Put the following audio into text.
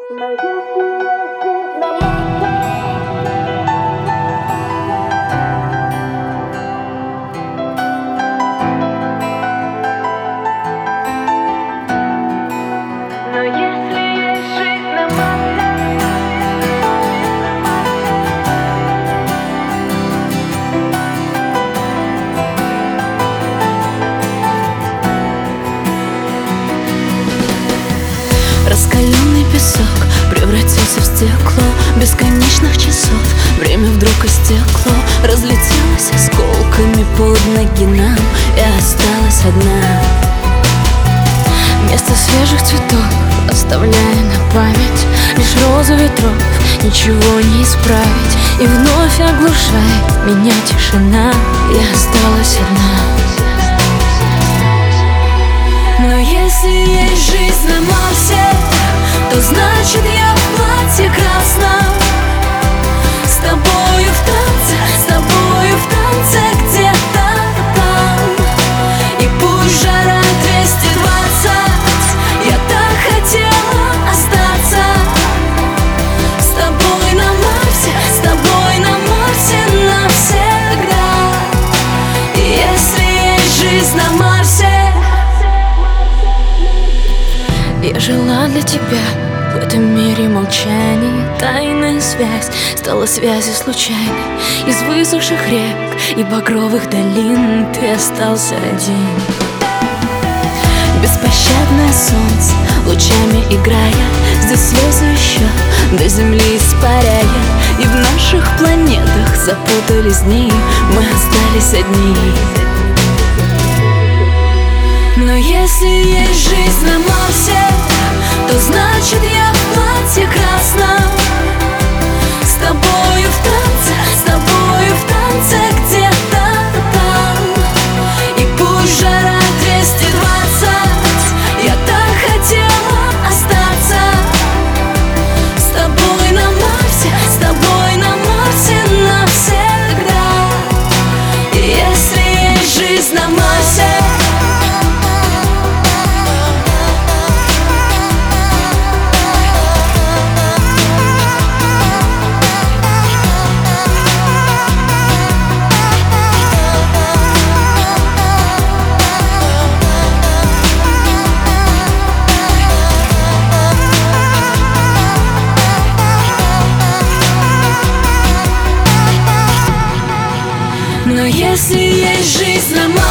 Раскаленный песок превратился в стекло бесконечных часов. Время вдруг истекло, разлетелось осколками под ноги нам, и осталась одна. Вместо свежих цветов, оставляя на память лишь розу ветров, ничего не исправить. И вновь оглушает меня тишина, и осталась одна. Но если есть жизнь на Марсе, то значит я в платье красном, с тобою в танце, с тобою в танце где-то там. И пусть жара 220, я так хотела остаться с тобой на Марсе, с тобой на Марсе навсегда. Если есть жизнь на Марсе. Я жила для тебя в этом мире молчаний. Тайная связь стала связью случайной. Из высохших рек и багровых долин ты остался один. Беспощадное солнце, лучами играя, здесь слезы еще до земли испаряя. И в наших планетах запутались дни, мы остались одни. Но если есть жизнь на Марсе, то значит я в платье красном, с тобою в танце, с тобою в танце где-то там. И пусть жара 220, я так хотела остаться с тобой на Марсе, с тобой на Марсе навсегда. Если есть жизнь на Марсе. Но если есть жизнь на Марсе,